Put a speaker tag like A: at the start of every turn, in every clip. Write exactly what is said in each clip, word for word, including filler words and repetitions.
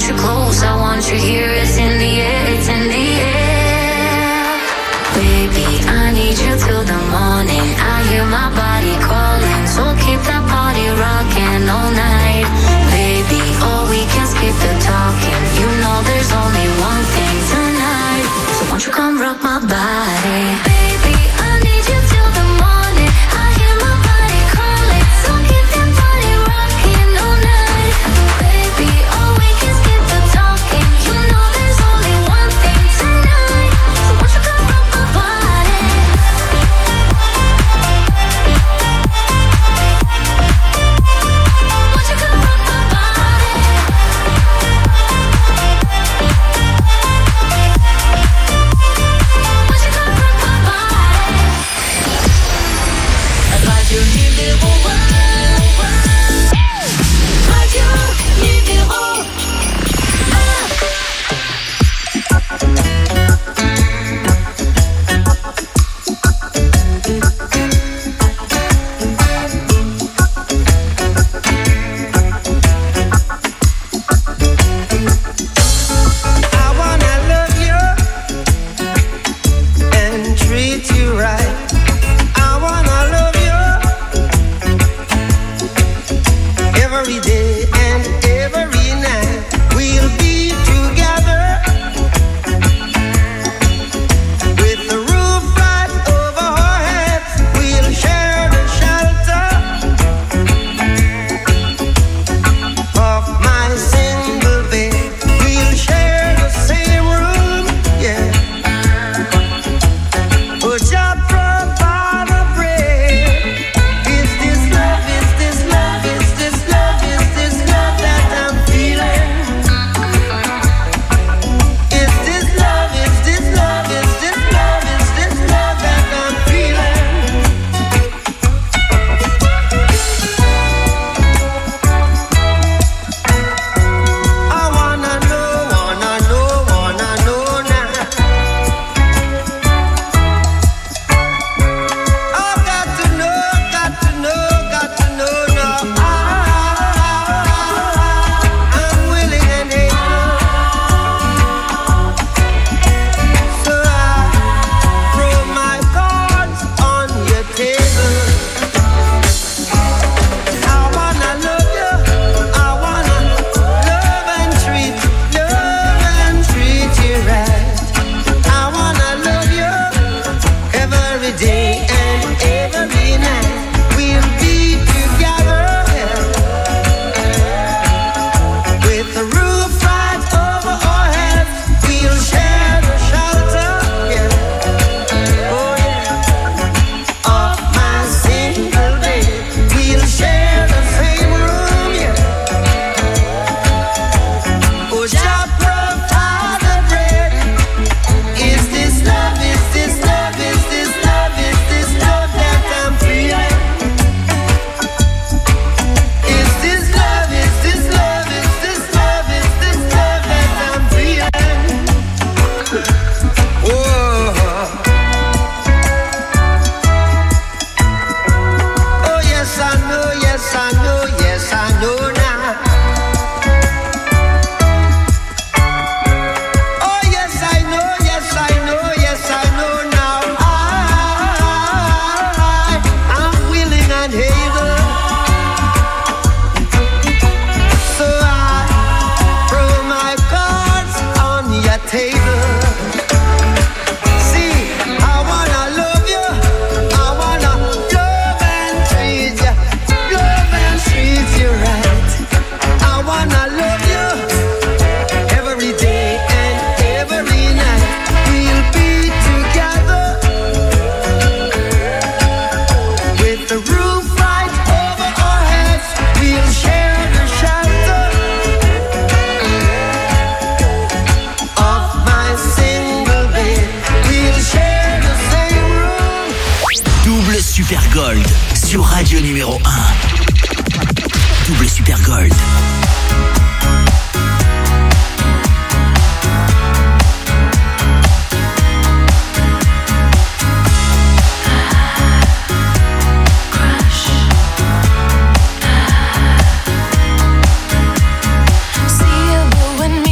A: you close, I want you here. It's in the air, it's in the air. Baby, I need you till the morning. I hear my body calling, so keep that party rocking all night. Baby, oh, we can skip the talking. You know there's only one thing tonight. So won't you come rock my body? Baby, I need you till the morning. I hear my body calling, so keep that body rocking all night. Baby, oh, we can skip the talking. You know there's only one thing tonight. So won't you come rock my body? Won't you come rock my body? Won't you come rock my body? Radio numéro un. Radio numéro un.
B: I wanna love you and treat you right. I wanna love you every day and every night. We'll be together with the roof right over our heads. We'll share the shelter of my single bed. We'll share the same room, yeah. But just provide a bread. Is this love? Is this love? Is this love? Is this love that I'm feeling? Is this love? Is this love? Is this love? Is this love that I'm feeling? I wanna know, wanna know, wanna know now. I've got to know, got to know, got to know now. I'm willing and able, so I throw my cards on your table. I wanna love you, I wanna love and treat, love and treat you right. I wanna love you every day and every night. We'll be together with the roof right over our heads. We'll share the shelter, yeah. Oh yeah, of my single bed. We'll share the same room, yeah. Oh, just provide the bread. Is this love? Is this love? Is this love? Is this love that I'm feeling? Is this love? Is this love? Is this love? Is this love that I'm feeling? Oh, oh yes I know, yes I know, yes I know now. Oh yes I know, yes I know, yes I know now. I, I'm willing and able, so I throw my cards on your table. See, I wanna love you, I wanna love and treat you, love and treat you right. I wanna love you every day and every night. We'll be together with the roof right over our heads. We'll share the shelter of my single bed. We'll share the same room.
C: Double Super Gold sur Radio numéro un. Double Super Gold.
A: See you, but when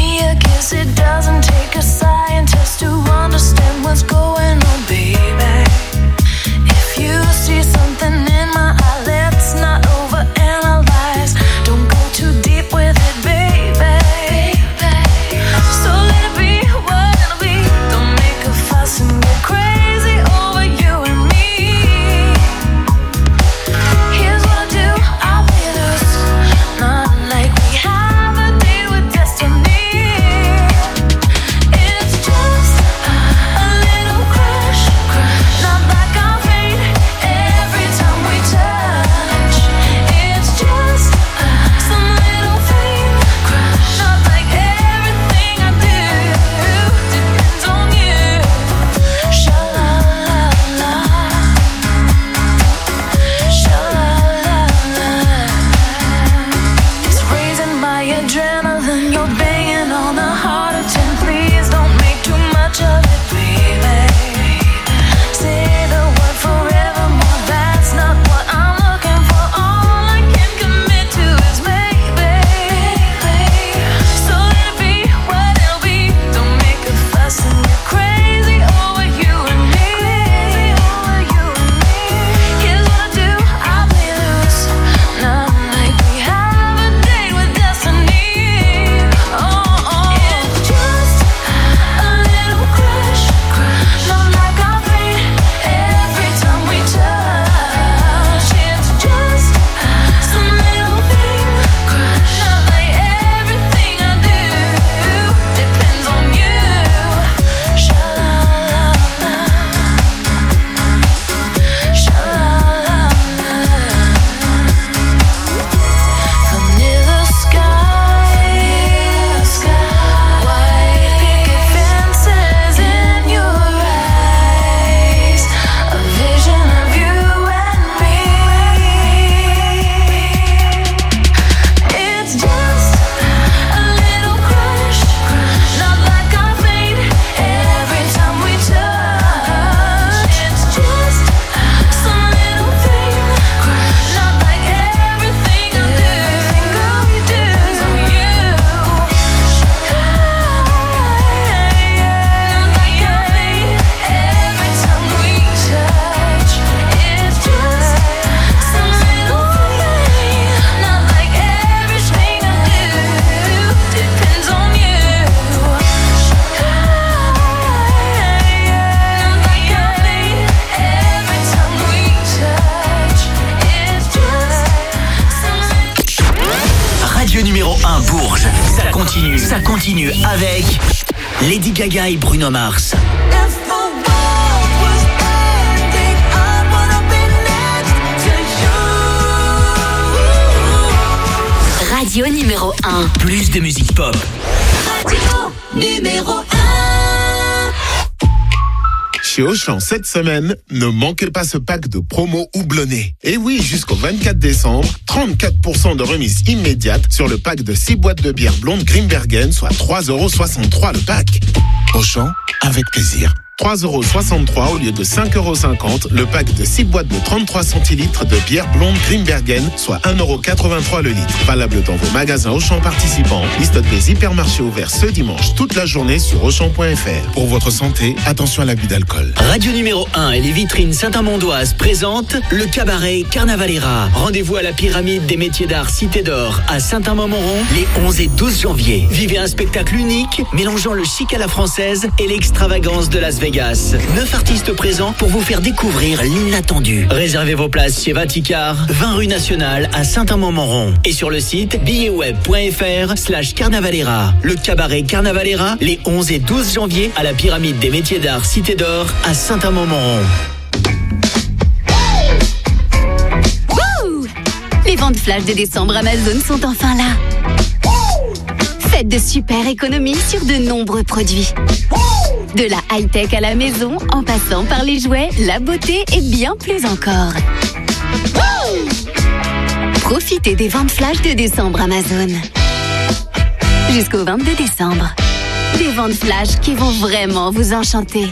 C: continue, ça continue avec Lady Gaga et Bruno Mars.
A: Radio numéro un.
C: Plus de musique pop.
A: Radio numéro un.
D: Chez Auchan, cette semaine, ne manquez pas ce pack de promo houblonné. Et oui, jusqu'au vingt-quatre décembre, trente-quatre pour cent de remise immédiate sur le pack de six boîtes de bière blonde Grimbergen, soit trois euros soixante-trois le pack. Auchan, avec plaisir. trois euros soixante-trois au lieu de cinq euros cinquante, le pack de six boîtes de trente-trois centilitres de bière blonde Grimbergen, soit un euro quatre-vingt-trois le litre. Valable dans vos magasins Auchan participants. Liste des hypermarchés ouverts ce dimanche toute la journée sur Auchan point F R. Pour votre santé, attention à l'abus d'alcool.
C: Radio numéro un et les vitrines Saint-Amandoise présentent le cabaret Carnavalera. Rendez-vous à la pyramide des métiers d'art Cité d'Or à Saint-Amand-Montrond les onze et douze janvier. Vivez un spectacle unique mélangeant le chic à la française et l'extravagance de Las Vegas. Neuf artistes présents pour vous faire découvrir l'inattendu. Réservez vos places chez Vaticar, vingt rue Nationale à Saint-Amand-Montrond et sur le site billetsweb point fr slash carnavalera. Le cabaret Carnavalera les onze et douze janvier à la pyramide des métiers d'art Cité d'Or à Saint-Amand-Montrond.
E: Wouh! Les ventes flash de décembre Amazon sont enfin là. Faites de super économies sur de nombreux produits. De la high-tech à la maison, en passant par les jouets, la beauté et bien plus encore. Profitez des ventes flash de décembre Amazon. Jusqu'au vingt-deux décembre. Des ventes flash qui vont vraiment vous enchanter.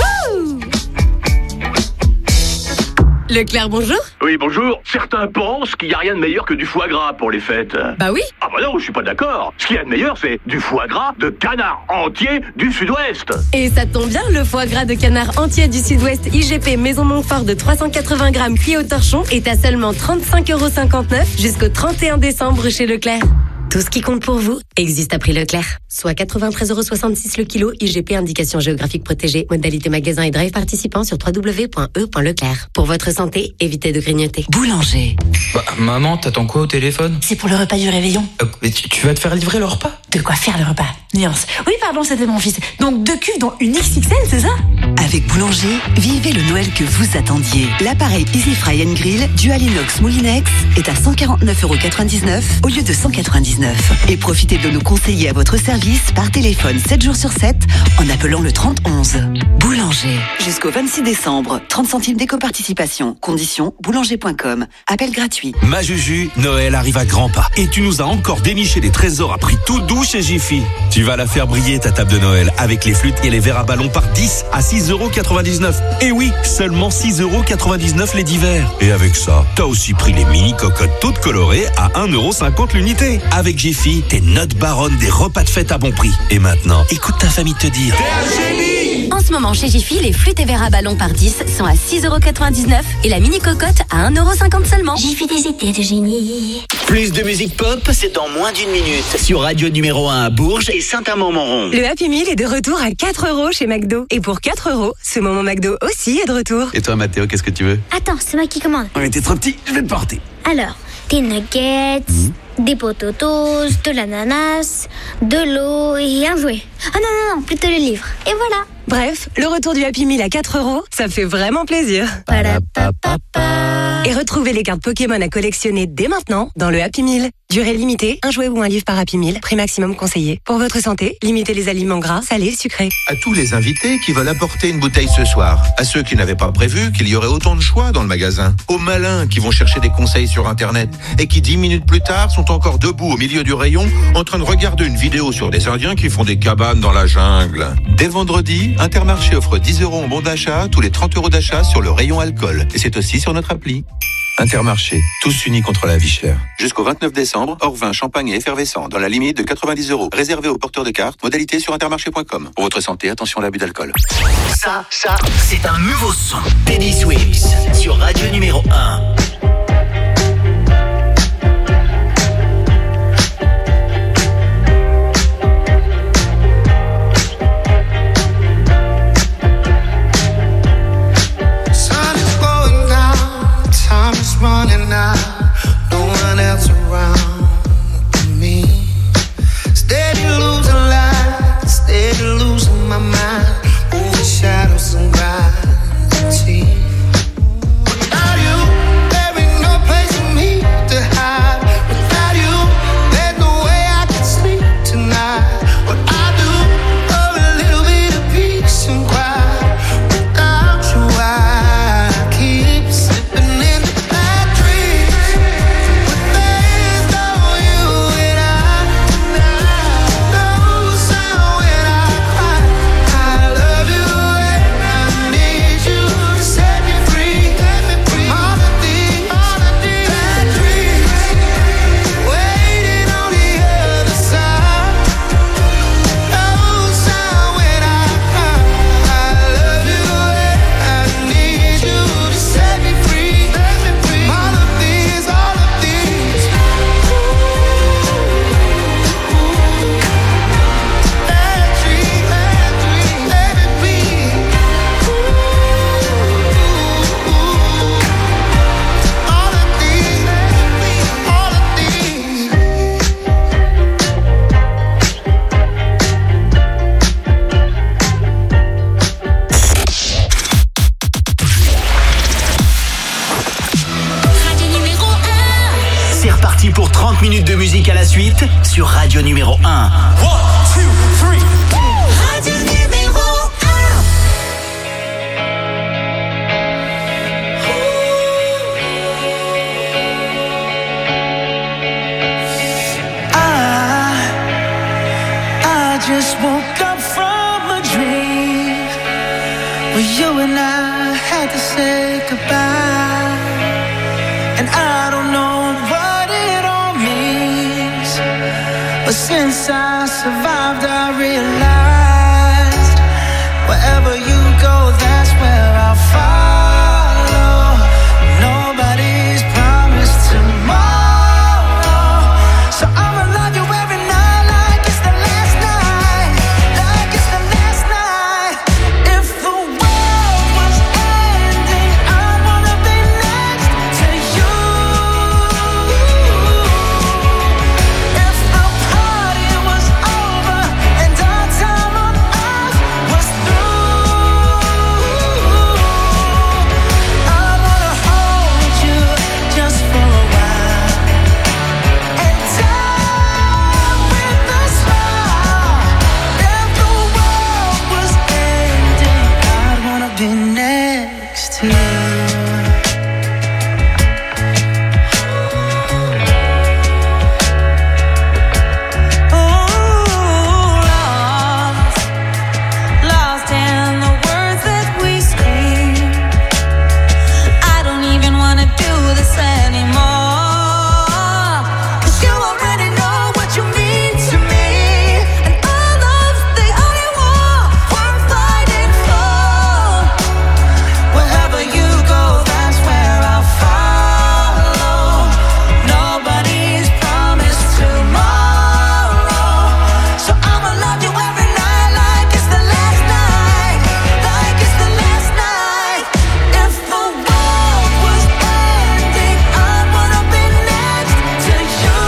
F: Leclerc, bonjour.
G: Oui, bonjour. Certains pensent qu'il n'y a rien de meilleur que du foie gras pour les fêtes.
F: Bah oui.
G: Ah bah non, je suis pas d'accord. Ce qu'il y a de meilleur, c'est du foie gras de canard entier du Sud-Ouest.
F: Et ça tombe bien, le foie gras de canard entier du Sud-Ouest I G P Maison Montfort de trois cent quatre-vingts grammes cuit au torchon est à seulement trente-cinq euros cinquante-neuf jusqu'au trente et un décembre chez Leclerc. Tout ce qui compte pour vous existe à prix Leclerc. Soit quatre-vingt-treize euros soixante-six le kilo, I G P indication géographique protégée, modalité magasin et drive participant sur w w w point e point leclerc. Pour votre santé, évitez de grignoter.
H: Boulanger.
I: Bah, maman, t'attends quoi au téléphone?
H: C'est pour le repas du réveillon.
I: Euh, mais tu, tu vas te faire livrer le repas?
H: De quoi faire le repas? Nuance. Oui, pardon, c'était mon fils. Donc deux cuves dont une X X L, c'est ça?
J: Avec Boulanger, vivez le Noël que vous attendiez. L'appareil Easy Fry and Grill Dual Inox Moulinex est à cent quarante-neuf euros quatre-vingt-dix-neuf au lieu de cent quatre-vingt-dix-neuf. Et profitez de nos conseillers à votre service par téléphone sept jours sur sept en appelant le trente onze. Boulanger. Jusqu'au vingt-six décembre, trente centimes d'éco-participation. Conditions boulanger point com. Appel gratuit.
K: Ma Juju, Noël arrive à grands pas. Et tu nous as encore déniché des trésors à prix tout doux chez Jiffy. Tu vas la faire briller ta table de Noël avec les flûtes et les verres à ballon par dix à six euros quatre-vingt-dix-neuf. Et oui, seulement six euros quatre-vingt-dix-neuf les dix verres. Et avec ça, t'as aussi pris les mini cocottes toutes colorées à un euro cinquante l'unité. Avec Jiffy, t'es notre baronne des repas de fête à bon prix. Et maintenant, écoute ta famille te dire.
E: T'es un génie! En ce moment, chez Jiffy, les flûtes et verres à ballon par dix sont à six euros quatre-vingt-dix-neuf et la mini cocotte à un euro cinquante seulement.
A: Jiffy des idées de génie.
C: Plus de musique pop, c'est dans moins d'une minute. Sur Radio numéro un à Bourges et Saint-Amand-Montrond.
F: Le Happy Meal est de retour à quatre euros chez McDo. Et pour quatre euros, ce moment McDo aussi est de retour.
K: Et toi, Mathéo, qu'est-ce que tu veux?
L: Attends, c'est moi qui commande.
K: Ouais, t'es trop petit, je vais te porter.
L: Alors, des nuggets, mmh. des potatoes, de l'ananas, de l'eau et un jouet. Ah non, non, non, plutôt le livre. Et voilà.
F: Bref, le retour du Happy Meal à quatre euros, ça fait vraiment plaisir. Et retrouvez les cartes Pokémon à collectionner dès maintenant dans le Happy Meal. Durée limitée, un jouet ou un livre par Happy Meal, prix maximum conseillé. Pour votre santé, limitez les aliments gras, salés, sucrés.
M: À tous les invités qui veulent apporter une bouteille ce soir. À ceux qui n'avaient pas prévu qu'il y aurait autant de choix dans le magasin. Aux malins qui vont chercher des conseils sur Internet et qui dix minutes plus tard sont encore debout au milieu du rayon en train de regarder une vidéo sur des Indiens qui font des cabanes dans la jungle. Dès vendredi, Intermarché offre dix euros en bon d'achat tous les trente euros d'achat sur le rayon alcool. Et c'est aussi sur notre appli. Intermarché, tous unis contre la vie chère. Jusqu'au vingt-neuf décembre, hors vin, champagne et effervescent, dans la limite de quatre-vingt-dix euros. Réservé aux porteurs de cartes, modalité sur intermarché point com. Pour votre santé, attention à l'abus d'alcool.
C: Ça, ça, c'est un nouveau son. Teddy Swims sur Radio numéro un.
B: Running out, no one else around me. Steady losing.
C: suite sur Radio numéro un.
B: One, two, three.
A: Radio numéro un.
B: I, I just woke up from a dream where you and I had to say goodbye, and I don't know what it all means, but since I survived I realized wherever you go, that's where I'll follow. Nobody's promised tomorrow, so I'ma love you every night like it's the last night, like it's the last night. If the world was ending, I wanna be next to you. If the party was over and our time on earth was through, I wanna hold you just for a while and die with a smile. If the world was ending, I'd wanna be next to you. Lost in the words that we scream. I don't even wanna do this anymore, 'cause you already know what you mean to me, and our love's the only war worth fighting for. Wherever you go, that's where I'll follow. Nobody's promised tomorrow, so I'ma love you every night like it's the last night, like it's the last night. If the world was ending, I wanna be next to you.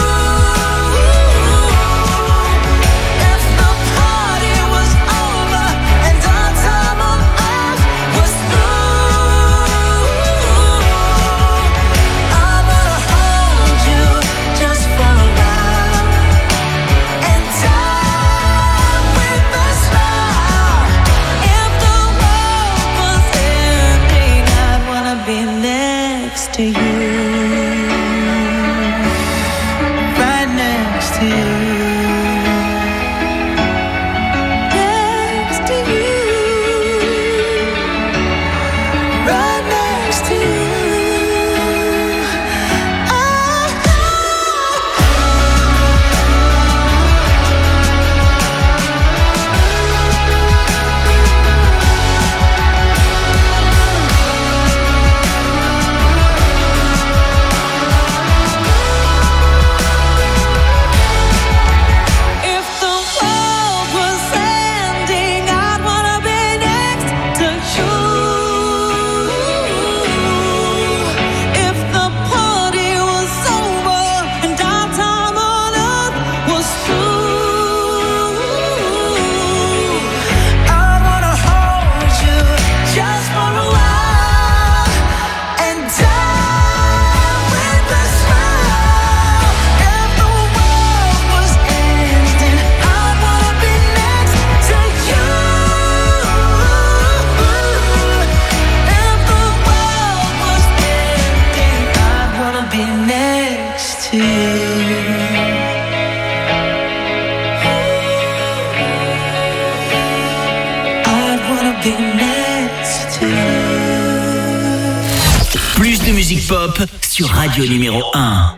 B: If the party was over and our time on earth was through, I wanna hold you just for a while and die with a smile. If the world was ending, I'd wanna be next to you, right next to you, next to you, right next to you. If the world was ending, I'd wanna be next to you. If the party was over and our time on earth was through, I wanna hold you just for a while and die with a smile. If the world was ending, I'd wanna be next to you. If the world was ending, I'd wanna be next to you. I'd wanna be next to you.
C: Plus de musique pop sur Radio numéro un.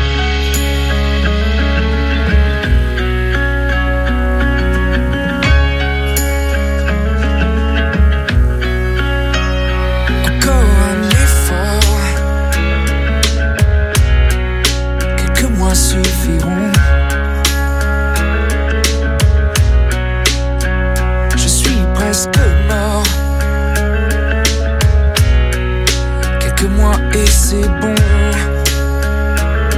B: Go un effort, quelques mois suffiront. Je suis presque mort, quelques mois et c'est bon.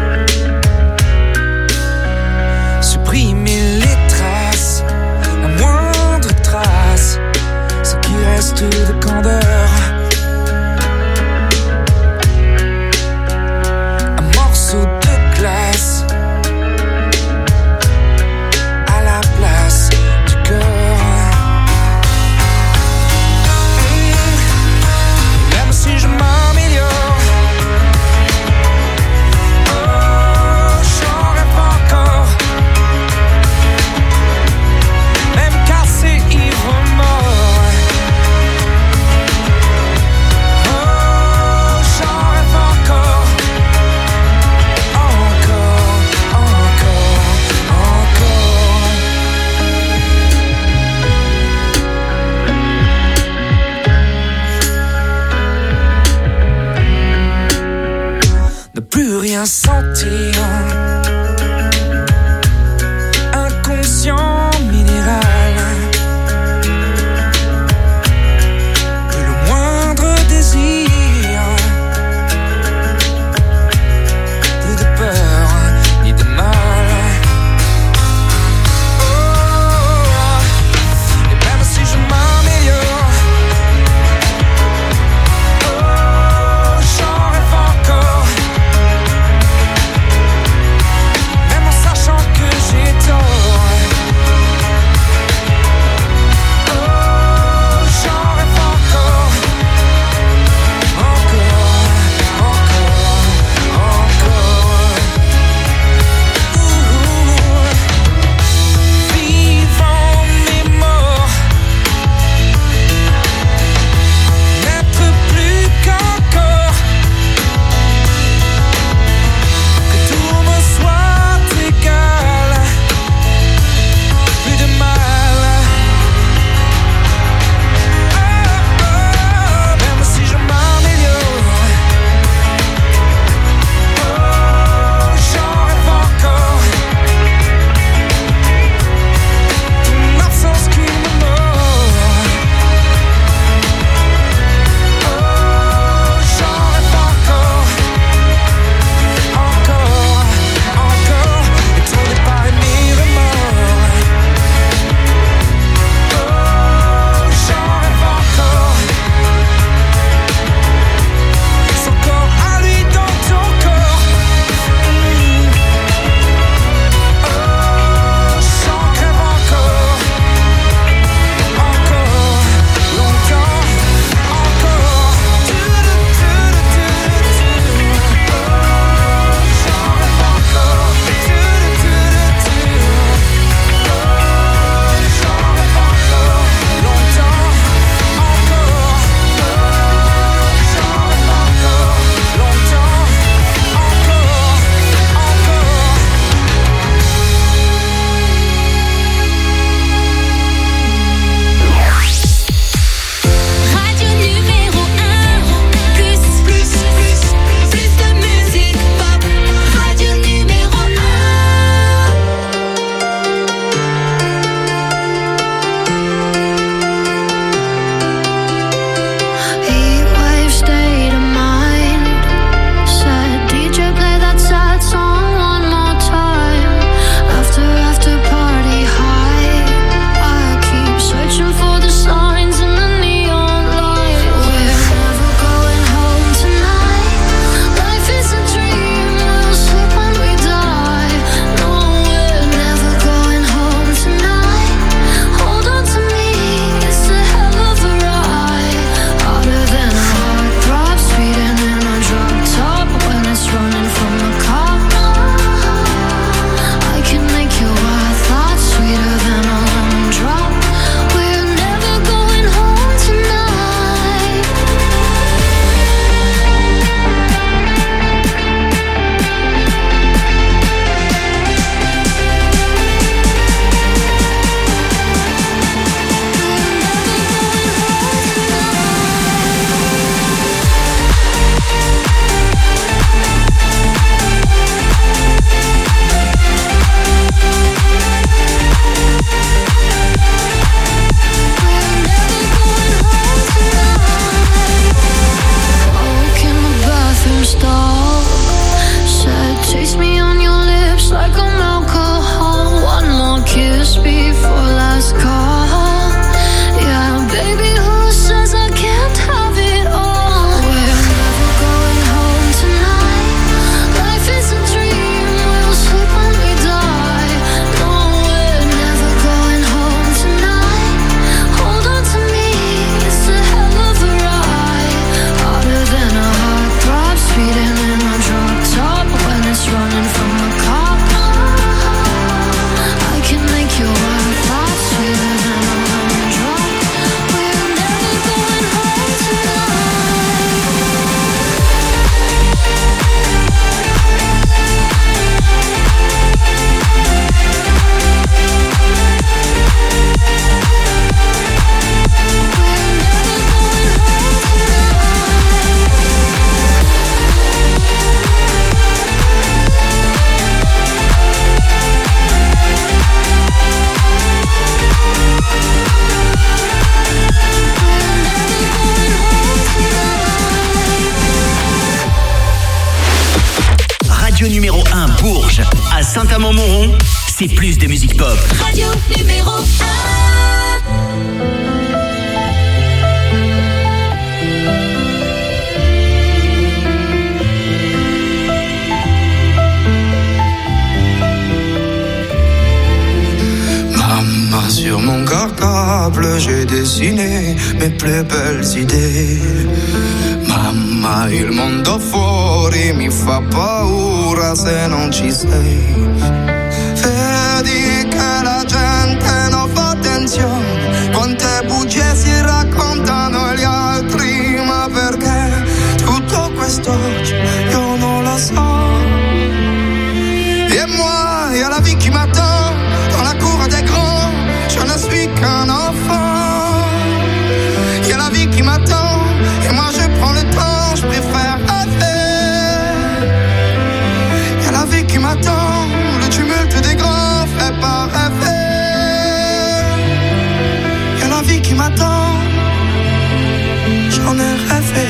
C: Saint-Amand-Montrond, c'est plus de musique pop.
A: Radio numéro un.
N: Maman, sur mon cartable, j'ai dessiné mes plus belles idee. Mamma, il mondo fuori mi fa paura se non ci sei. Vedi che la gente non fa attenzione, quante bugie si raccontano gli altri, ma perché tutto questo oggi io non lo so. Et moi, y'a la vie qui m'attend dans la cour des grands, je ne suis qu'un enfant. Y'a la vie qui m'attend et moi je prends le temps, je préfère rêver. Y'a la vie qui m'attend, le tumulte des grands fait pas rêver. Y'a la vie qui m'attend, j'en ai rêvé.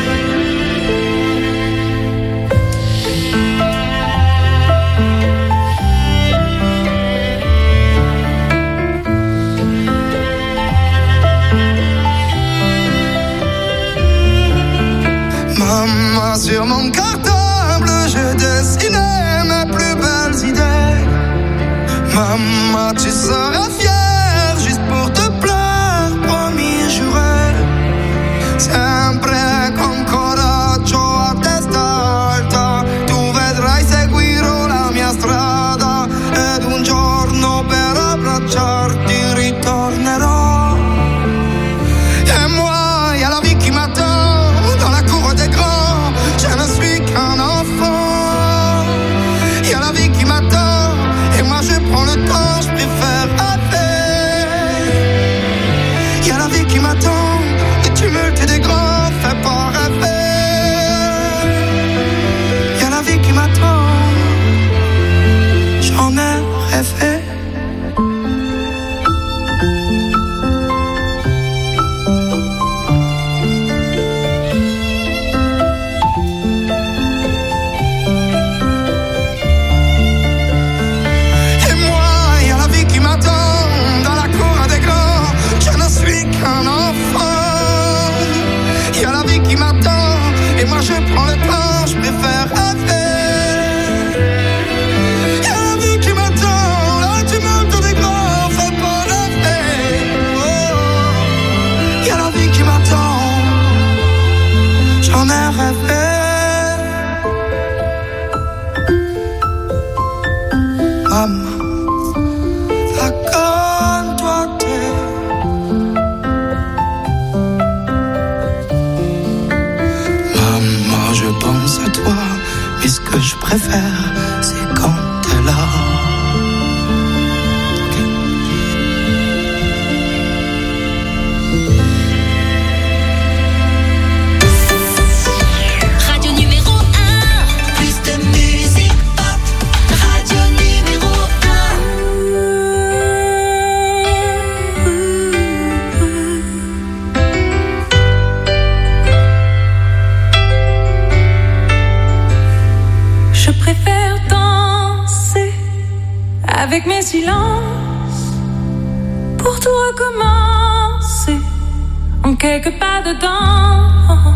N: Maman, sur mon cartable, j'ai dessiné mes plus belles idées. Maman, tu seras fière juste pour te plaire, promis, juré. Sempre con coraggio a testa alta, tu vedrai seguirò la mia strada ed un giorno per abbracciarti ritornerò. Et moi, y'a la vie qui m'attend dans la cour des grands, je ne suis qu'un enfant. Y'a la vie qui m'attend et moi je prends le temps, je préfère rêver. Y'a la vie qui m'attend, le tumulte des grands fait pas rêver. Y'a la vie qui m'attend, j'en ai rêvé. Un enfant, y'a la vie qui m'attend et moi je prends le temps, je préfère rêver. Y'a la vie qui m'attend, là tu m'entends des grands, fais pas rêver. Oh, y'a la vie qui m'attend, j'en ai rêvé. Maman, pense à toi, mais ce que je préfère, c'est quand t'es là.
A: Radio numéro un, plus de musique pop. Radio numéro
O: Je préfère danser avec mes silences pour tout recommencer en quelques pas dedans.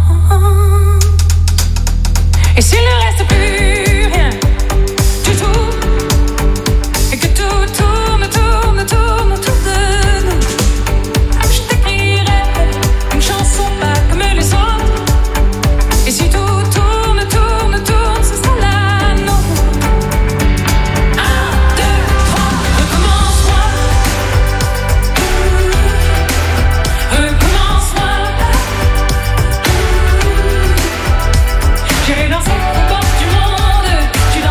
O: Et s'il ne reste plus rien du tout, et que tout tourne, tourne, tourne autour de nous, je t'écrirai une chanson pas comme les autres. Et si tout tourne, tourne, tourne, ce sera la nôtre. Un, deux, trois, recommence-moi. Recommence-moi. J'irai danser aux portes du monde. Tu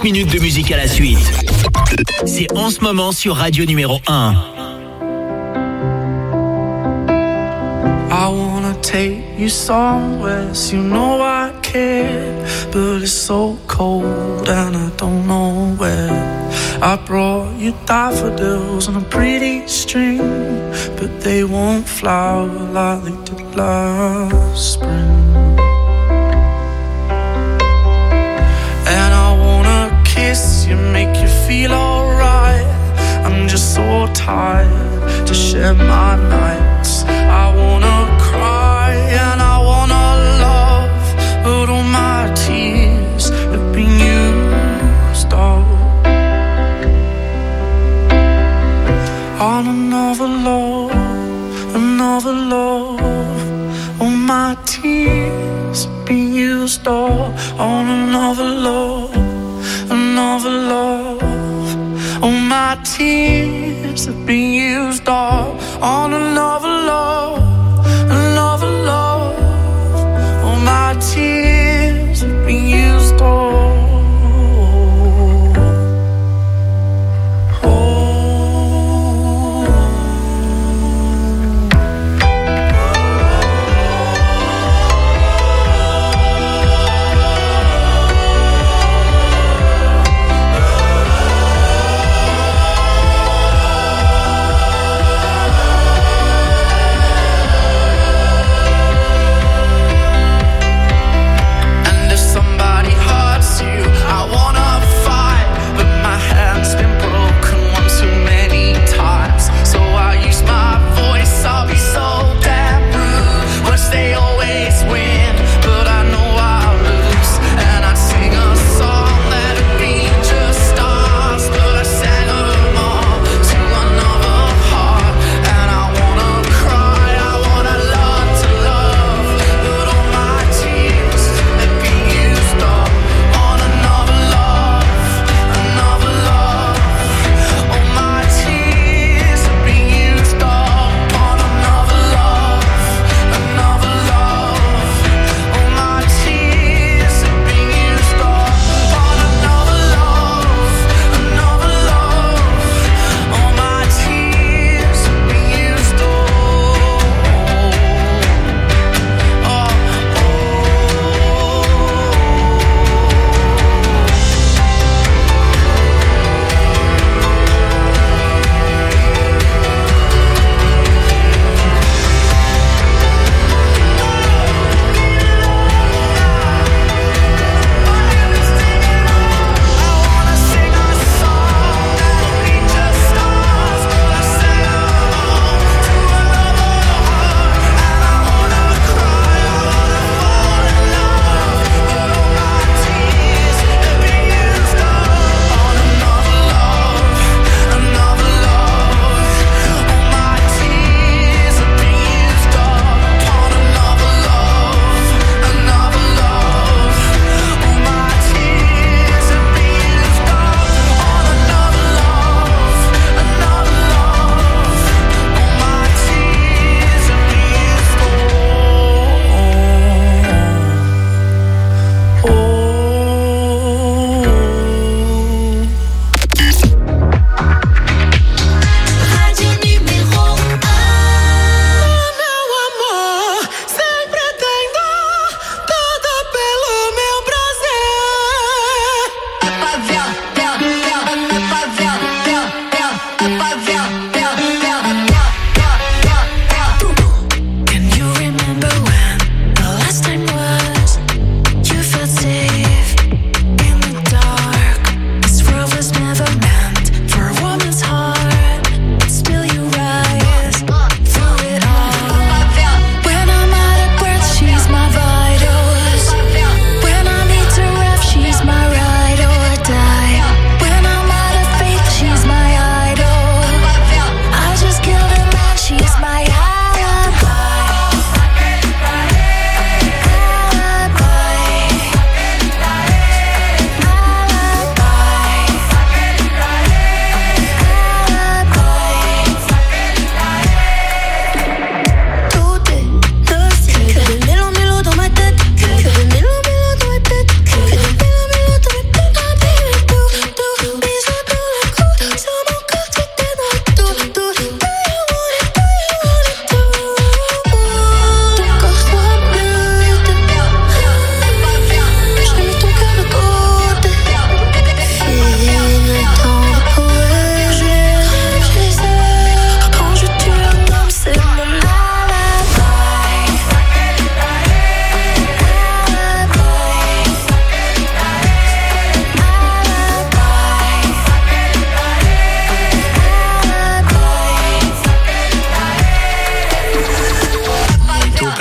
C: minutes de musique à la suite. C'est en ce moment sur Radio numéro un.
P: I wanna take you somewhere, so you know I care, but it's so cold and I don't know where. I brought you daffodils on a pretty string, but they won't flower like they did last spring. And I wanna kiss you, make you feel alright. I'm just so tired to share my nights. I wanna cry and I wanna love, but all my tears have been used up on another love, another love. All my tears have been used up on another love, another love. All my tears have been used up on another love, another love. All my tears have been used up.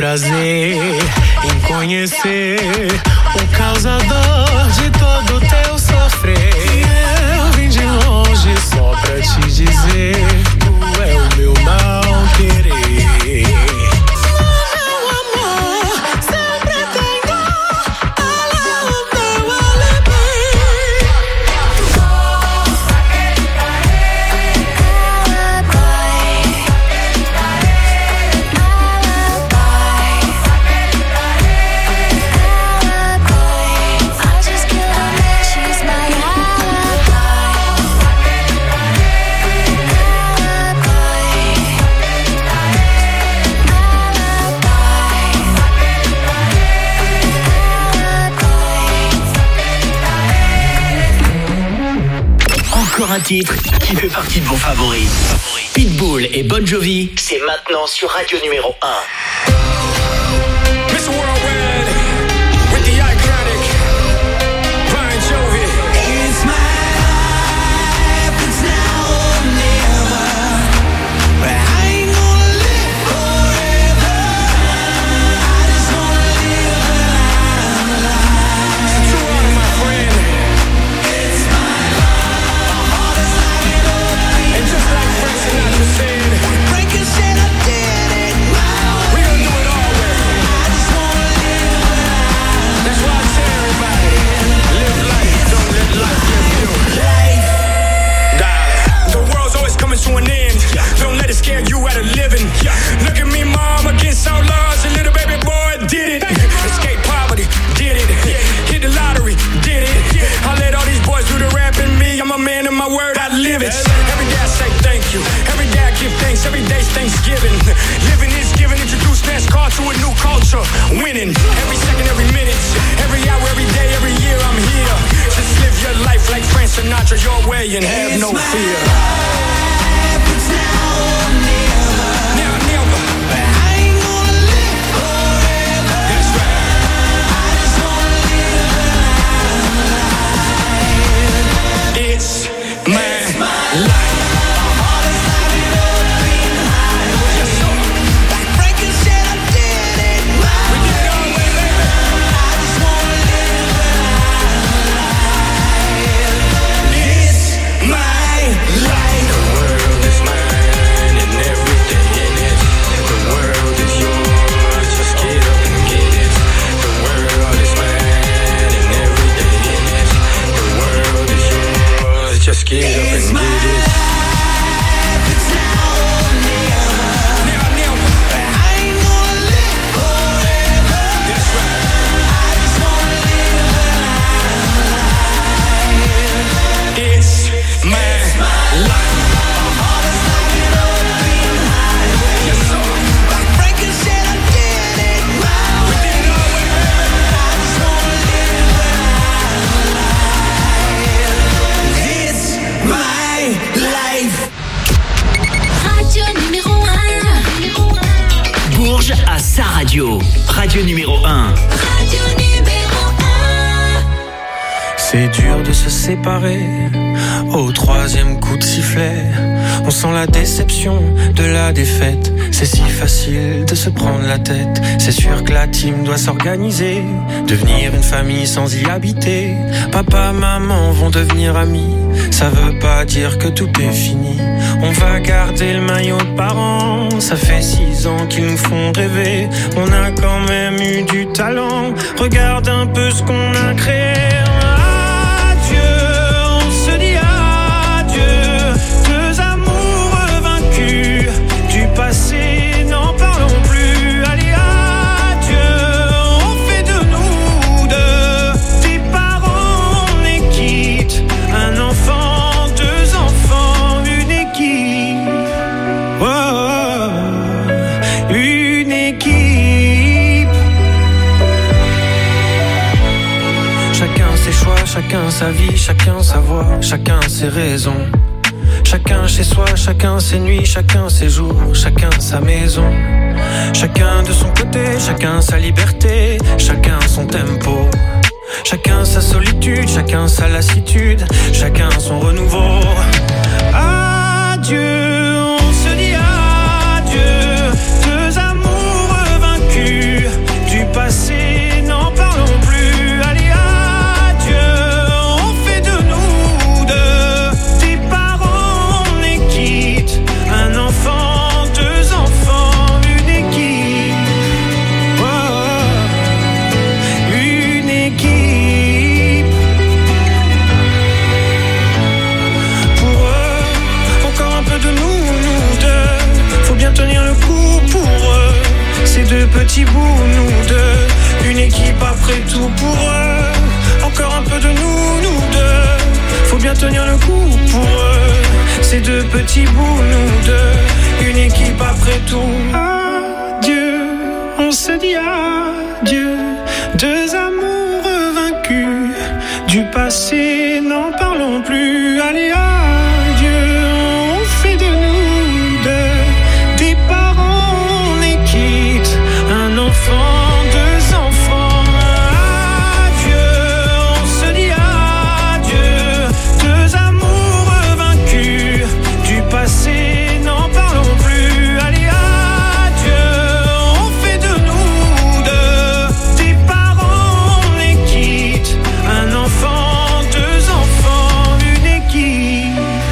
P: prazer em conhecer o causador de todo teu sofrer. Eu vim de longe só pra te dizer, tu é o meu não querer.
C: Encore un titre qui fait partie de vos favoris. Pitbull et Bon Jovi, c'est maintenant sur Radio numéro un.
P: Miss Worldwide with the iconic Bon Jovi. It's my life, it's now or never. But I ain't gonna live forever. I just wanna live a life. It's true honor, my friend. It's my life. My heart is like an open. And just like Frank Sinatra said, Frank said I did it my way. We gonna do it all way. I just wanna live a life. That's why I tell everybody, live life, don't let life live you. Life. Die. The world's always coming to an end. Don't let it scare you out of living. Look at me, mom, against all odds. A little baby boy did it. Escape poverty, did it. Hit the lottery, did it. I let all these boys do the rap and me. I'm a man of my word, I live it. Every day I say thank you. Every day I give thanks. Every day's Thanksgiving. Living is giving. Introduce NASCAR to a new culture. Winning. Every second, every minute. Every hour, every day, every year I'm here. Just live your life like Frank Sinatra your way and have no fear. It's now or never. Now, never. But I ain't gonna live forever. That's right. I just wanna live a life. It's my life. My heart is like an open highway. Yes, sir. Like Frankie said, I did it my way. We did it our way, baby. I just wanna live a life. It's my life. The world is mine and everything in it. The world is yours. Just get up and get it. The world is mine and everything in it. The world is yours. Just get up and get it. It's now or never. Now, never. But I ain't gonna live forever. That's right. I just wanna live a life. It's my life. My heart is like an open highway. Yes, sir. Like Frankie said, I did it my way. We did it our way, baby. I just wanna live a life. It's my life.
A: Radio numéro un.
C: Bourges à sa radio. Radio numéro un.
A: Radio numéro un.
P: C'est dur de se séparer au troisième coup de sifflet. On sent la déception de la défaite. C'est si facile de se prendre la tête. C'est sûr que la team doit s'organiser, devenir une famille sans y habiter. Papa, maman vont devenir amis. Ça veut pas dire que tout est fini. On va garder le maillot de parents. Ça fait six ans qu'ils nous font rêver. On a quand même eu du talent. Regarde un peu ce qu'on a créé. Adieu, on se dit adieu. Deux amours vaincus du passé, n'en parlons plus. Allez, adieu, on fait de nous deux des parents en équipe. Un enfant, deux enfants, une équipe. Oh, oh, oh, une équipe. Chacun ses choix, chacun sa vie, chacun sa voix, chacun ses raisons. Chacun chez soi, chacun ses nuits, chacun ses jours, chacun sa maison. Chacun de son côté, chacun sa liberté, chacun son tempo. Chacun sa solitude, chacun sa lassitude, chacun son renouveau. Adieu, on se dit adieu, deux amours vaincus petits bouts, nous deux. Une équipe après tout pour eux. Encore un peu de nous, nous deux. Faut bien tenir le coup pour eux. Ces deux petits bouts, nous deux. Une équipe après tout. Adieu, on se dit adieu. Deux amours vaincus. Du passé, n'en parlons plus. Allez, adieu, on fait de nous deux des parents, on est quitte. Un enfant, deux enfants. Adieu, on se dit adieu. Deux amours vaincus. Du passé, n'en parlons plus. Allez, adieu, on fait de nous deux des parents, on est quitte. Un enfant, deux enfants, une équipe.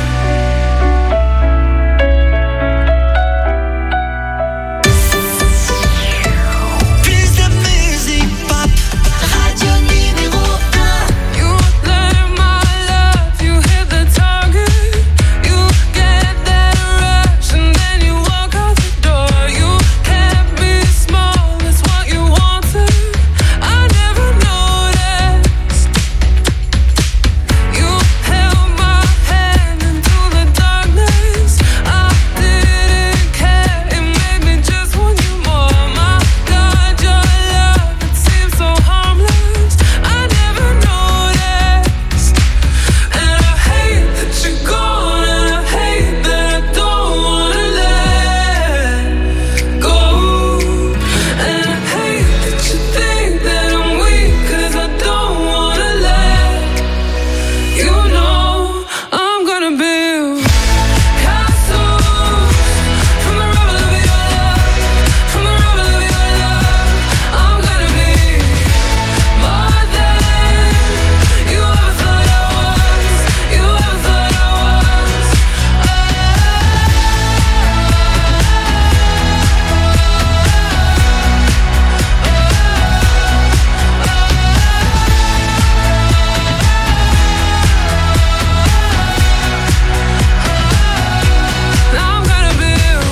B: Plus de musique pop. Radio numéro un.
O: You learn my love, you hit the target. You get that rush and then you walk out the door. You can't be small, that's what you wanted. I never noticed. You held my hand into the darkness. I didn't care, it made me just want you more. My God, your love, it seems so harmless. I never noticed. And I hate that you're gone, and I hate that I don't wanna let go. And I hate that you think that I'm weak, 'cause I don't wanna let you know. I'm gonna build castles from the rubble of your love, from the rubble of your love. I'm gonna be more than you ever thought I was, you ever thought I was. I'm gonna build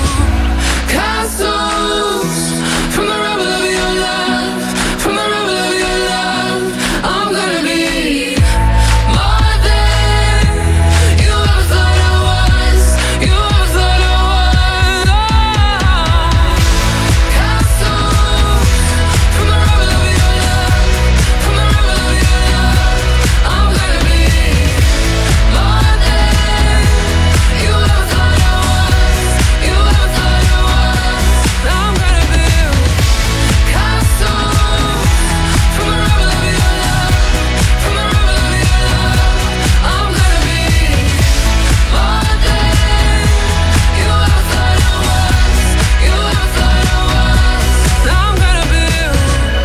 O: castles from the rubble of your love, from the rubble of your love. I'm gonna be more than you ever thought I was, you ever thought I was. Castles from the rubble of your love, from the rubble of your love. I'm gonna be more than you ever thought I was, you ever thought I was. I'm gonna build castles from the rubble of your love, from the rubble of your love. I'm gonna be more than you ever thought I was, you ever thought I was. I'm gonna build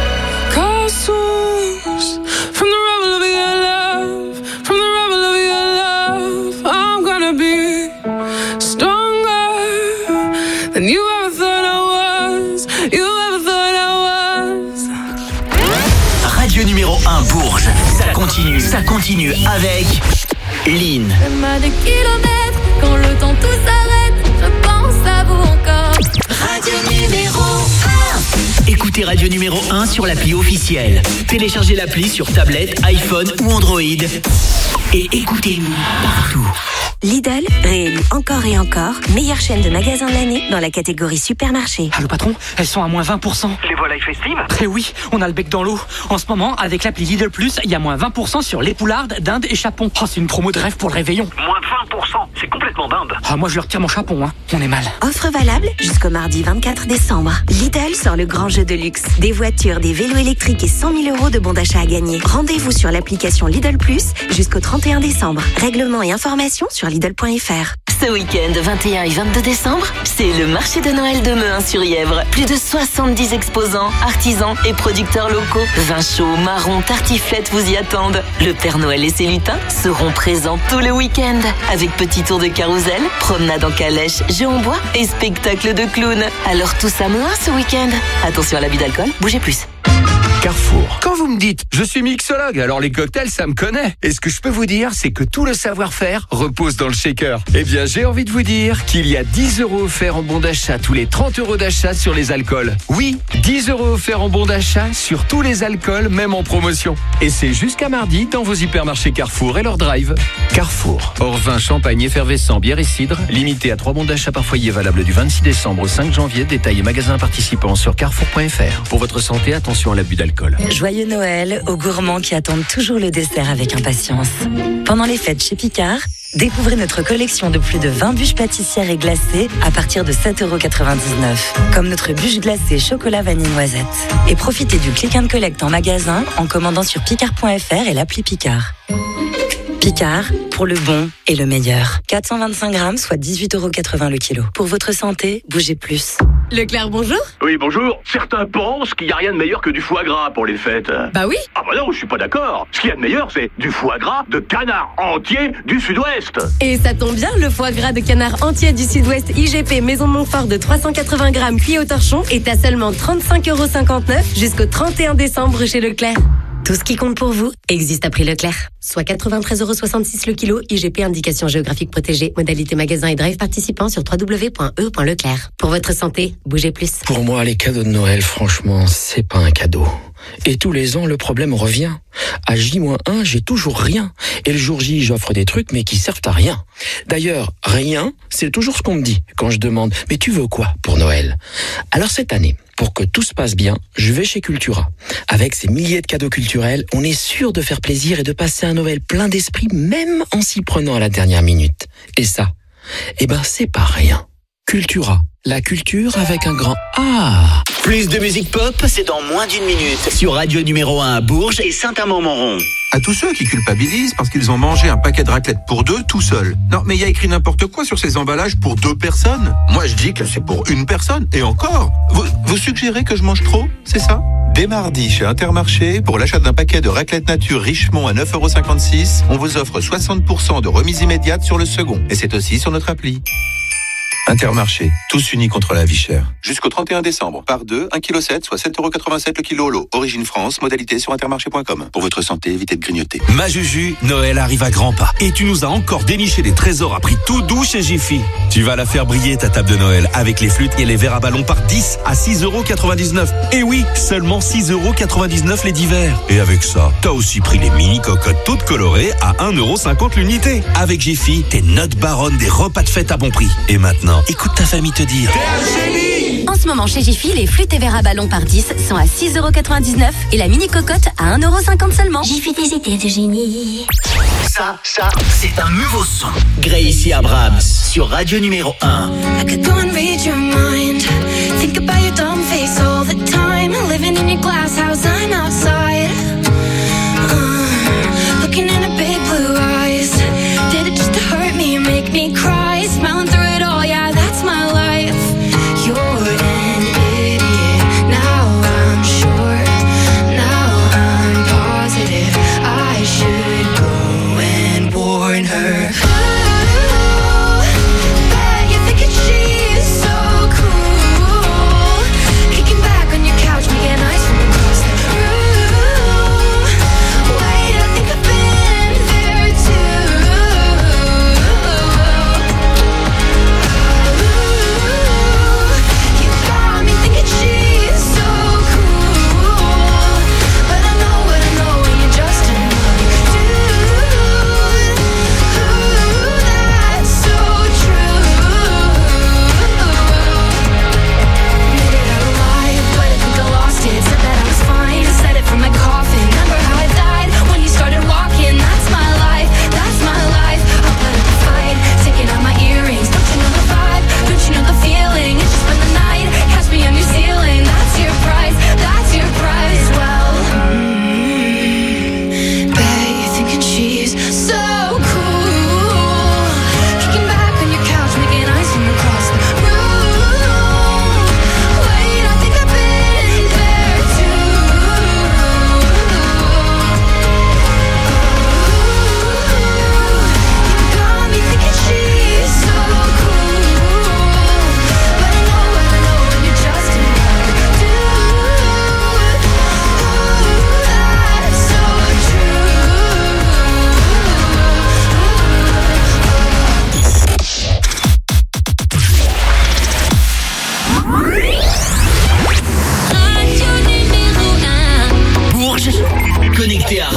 O: castles from the rubble of your love, from the rubble of your love. I'm gonna be stronger than you ever thought I was, you ever thought I was.
C: Radio numéro un Bourges. Ça continue, ça continue avec Lynn.
F: Pas de kilomètres, quand le temps tout s'arrête, je pense à vous encore.
B: Radio numéro un.
C: Écoutez Radio numéro un sur l'appli officielle. Téléchargez l'appli sur tablette, iPhone ou Android. Et écoutez-nous partout.
Q: Lidl réélu encore et encore meilleure chaîne de magasins de l'année dans la catégorie supermarché.
R: Allô patron, elles sont à moins vingt pour cent.
S: Les volailles festives ?
R: Eh oui, on a le bec dans l'eau. En ce moment, avec l'appli Lidl Plus, il y a moins vingt pour cent sur les poulardes, dindes et chapons. Oh, c'est une promo de rêve pour le réveillon.
S: Moins vingt pour cent, c'est complètement dinde.
R: Ah, moi je leur retire mon chapon, hein. On est mal.
Q: Offre valable jusqu'au mardi vingt-quatre décembre. Lidl sort le grand jeu de luxe. Des voitures, des vélos électriques et cent mille euros de bons d'achat à gagner. Rendez-vous sur l'application Lidl Plus jusqu'au trente et un décembre. Règlement et informations sur Lidl point F R.
T: Ce week-end vingt et un et vingt-deux décembre, c'est le marché de Noël de Mehun-sur-Yèvre. Plus de soixante-dix exposants, artisans et producteurs locaux. Vins chauds, marrons, tartiflettes vous y attendent. Le Père Noël et ses lutins seront présents tout le week-end. Avec petit tour de carrousel, promenade en calèche, jeux en bois et spectacle de clowns. Alors tous à Mehun ce week-end. Attention à l'abus d'alcool, bougez plus.
U: Carrefour. Quand vous me dites, je suis mixologue, alors les cocktails, ça me connaît. Et ce que je peux vous dire, c'est que tout le savoir-faire repose dans le shaker. Eh bien, j'ai envie de vous dire qu'il y a dix euros offerts en bon d'achat tous les trente euros d'achat sur les alcools. Oui, dix euros offerts en bon d'achat sur tous les alcools, même en promotion. Et c'est jusqu'à mardi dans vos hypermarchés Carrefour et leur drive. Carrefour. Hors vin, champagne, effervescent, bière et cidre. Limité à trois bons d'achat par foyer, valable du vingt-six décembre au cinq janvier. Détail et magasins participants sur carrefour point f r. Pour votre santé, attention à l'abus d'alcool.
V: Joyeux Noël aux gourmands qui attendent toujours le dessert avec impatience. Pendant les fêtes chez Picard, découvrez notre collection de plus de vingt bûches pâtissières et glacées à partir de sept euros quatre-vingt-dix-neuf. Comme notre bûche glacée chocolat vanille noisette. Et profitez du click and collect en magasin en commandant sur picard point f r et l'appli Picard. Picard, pour le bon et le meilleur. quatre cent vingt-cinq grammes, soit dix-huit euros quatre-vingts le kilo. Pour votre santé, bougez plus.
F: Leclerc, bonjour.
G: Oui, bonjour. Certains pensent qu'il n'y a rien de meilleur que du foie gras pour les fêtes.
F: Bah oui.
G: Ah bah non, je suis pas d'accord. Ce qu'il y a de meilleur, c'est du foie gras de canard entier du Sud-Ouest.
F: Et ça tombe bien, le foie gras de canard entier du Sud-Ouest I G P Maison Montfort de trois cent quatre-vingts grammes cuit au torchon est à seulement trente-cinq euros cinquante-neuf jusqu'au trente et un décembre chez Leclerc. Tout ce qui compte pour vous existe à prix Leclerc. Soit quatre-vingt-treize euros soixante-six le kilo, I G P indication géographique protégée, modalité magasin et drive participant sur w w w point e point leclerc. Pour votre santé, bougez plus.
I: Pour moi, les cadeaux de Noël, franchement, c'est pas un cadeau. Et tous les ans, le problème revient. À J moins un, j'ai toujours rien. Et le jour J, j'offre des trucs, mais qui servent à rien. D'ailleurs, rien, c'est toujours ce qu'on me dit quand je demande « Mais tu veux quoi pour Noël ?» Alors cette année, pour que tout se passe bien, je vais chez Cultura. Avec ces milliers de cadeaux culturels, on est sûr de faire plaisir et de passer un Noël plein d'esprit, même en s'y prenant à la dernière minute. Et ça, eh ben c'est pas rien. Cultura, la culture avec un grand A.
C: Plus de musique pop, c'est dans moins d'une minute. Sur Radio numéro un à Bourges et Saint-Amand-Montrond.
M: À tous ceux qui culpabilisent parce qu'ils ont mangé un paquet de raclette pour deux tout seuls. Non, mais il y a écrit n'importe quoi sur ces emballages pour deux personnes. Moi, je dis que c'est pour une personne. Et encore, vous, vous suggérez que je mange trop, c'est ça ? Dès mardi, chez Intermarché, pour l'achat d'un paquet de raclette nature Richemont à neuf euros cinquante-six, on vous offre soixante pour cent de remise immédiate sur le second. Et c'est aussi sur notre appli. Intermarché, tous unis contre la vie chère. Jusqu'au trente et un décembre, par deux, un virgule sept kg, soit sept euros quatre-vingt-sept le kilo au lot. Origine France, modalité sur intermarché point com. Pour votre santé, évitez de grignoter.
K: Ma Juju, Noël arrive à grands pas. Et tu nous as encore déniché des trésors à prix tout doux chez Jiffy. Tu vas la faire briller ta table de Noël avec les flûtes et les verres à ballon par dix à six euros quatre-vingt-dix-neuf. Et oui, seulement six euros quatre-vingt-dix-neuf les dix verres. Et avec ça, t'as aussi pris les mini cocottes toutes colorées à un euro cinquante l'unité. Avec Jiffy, t'es notre baronne des repas de fête à bon prix. Et maintenant, écoute ta famille te dire.
E: En ce moment chez Jiffy, les flûtes et verres à ballon par dix sont à six euros quatre-vingt-dix-neuf et la mini cocotte à un euro cinquante seulement.
L: Jiffy des idées de génie.
C: Ça, ça, c'est un nouveau son. Gracie Abrams sur Radio numéro un.
O: I could go and read your mind. Think about your dumb face all the time. Living in your glass house, I'm outside. Uh, looking in the big blue eyes. Did it just to hurt me and make me cry? Smiling through it all, yeah, that's my life. You're an idiot. Now I'm sure. Now I'm positive. I should go and warn her. Oh, bet you think it's she.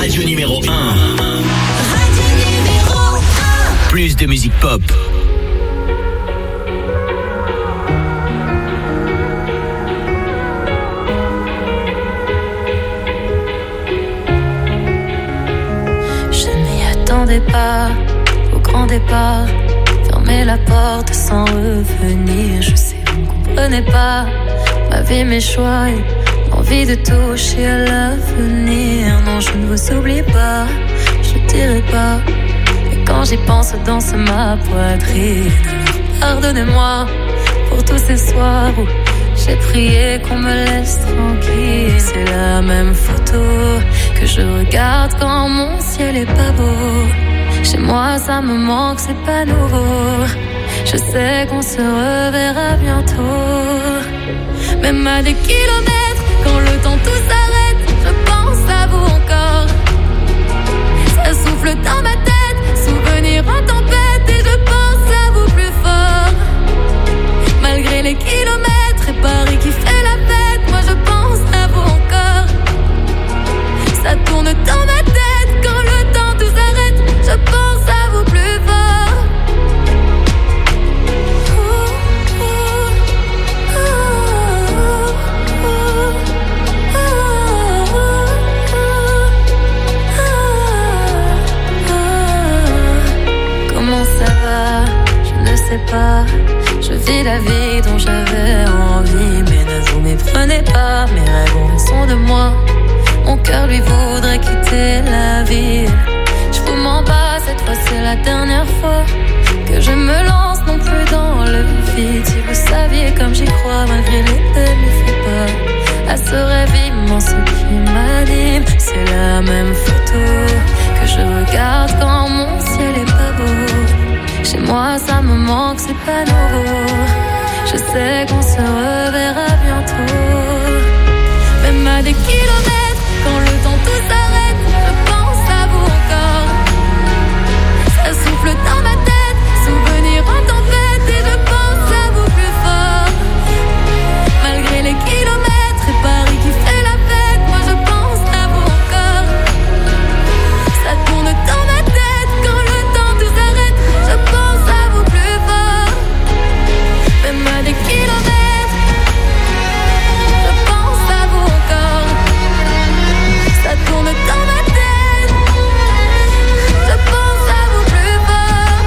C: Radio numéro un. Plus de musique pop.
A: Je m'y attendais pas au grand départ. Fermer la porte sans revenir. Je sais, vous ne comprenez pas ma vie, mes choix et l'envie de toucher à l'avenir. Non, je ne vous oublie pas, je dirai pas. Et quand j'y pense, danse ma poitrine. Alors pardonnez-moi pour tous ces soirs où j'ai prié qu'on me laisse tranquille. C'est la même photo que je regarde quand mon ciel est pas beau. Chez moi ça me manque, c'est pas nouveau. Je sais qu'on se reverra bientôt. Même à des kilomètres, quand le temps tout s'arrête, je pense à vous encore. Ça souffle dans ma tête, souvenir en tempête, et je pense à vous plus fort. Malgré les kilomètres et Paris qui fait la fête, moi je pense à vous encore. Ça tourne dans ma tête, quand le temps tout s'arrête, je pense à vous plus fort. Comment ça va? Je ne sais pas. Je vis la vie dont j'avais envie, mais ne vous méprenez pas. Mes rêves ont raison de moi. Mon cœur lui voudrait quitter la ville. Je vous mens pas, cette fois c'est la dernière fois que je me lance non plus dans le vide. Si vous saviez comme j'y crois, malgré les peines, ne fais pas à ce rêve immense qui m'anime. C'est la même photo que je regarde quand mon ciel est pas beau. Chez moi ça me manque, c'est pas nouveau. Je sais qu'on se reverra bientôt. Même à des kilomètres, quand le temps tout s'arrête, je pense à vous encore. Ça souffle dans ma tête, souvenir en tempête, et je pense à vous plus fort. Malgré les kilomètres et Paris qui fait la fête, moi je pense à vous encore. Ça tourne dans ma tête, quand le temps tout s'arrête, je pense à vous plus fort. Même à des kilomètres, je pense à vous encore. Ça tourne dans ma tête, je pense à vous plus fort.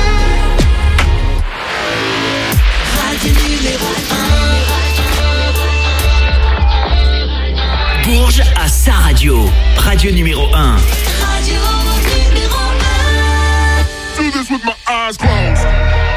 C: Radio numéro un. Bourges à sa radio. Radio numéro un.
O: Radio numéro un.
D: Do this with my eyes closed.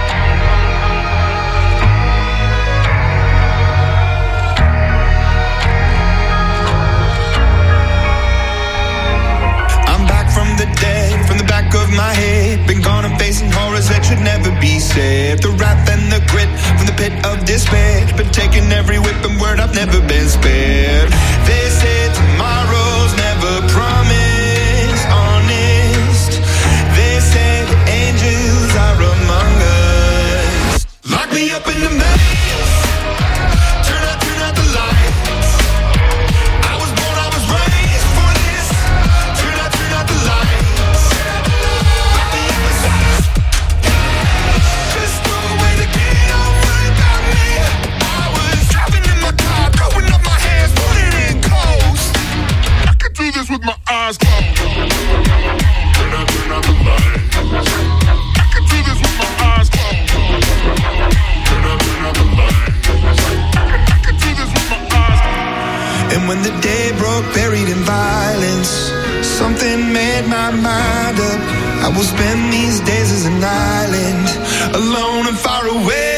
N: I'm back from the dead, from the back of my head. Been gone and facing horrors that should never be said. The wrath and the grit from the pit of despair. Been taking every whip and word, I've never been spared. They say tomorrow's never promised, honest. They say the angels are among us. Lock me up in the maze. Turn out, turn out the lights. I was born, I was raised for this. Turn out, turn out the lights. Lock me up inside. Just throw away the key, don't worry about me. I was driving in my car, throwing up my hands, putting in coast.
D: I could do this with my eyes closed. Turn out, turn out the lights. I could do this with my eyes closed. Turn out, turn out the lights. I could do this with my eyes closed.
N: And when the day broke, buried in violence, something made my mind up. I will spend these days as an island, alone and far away.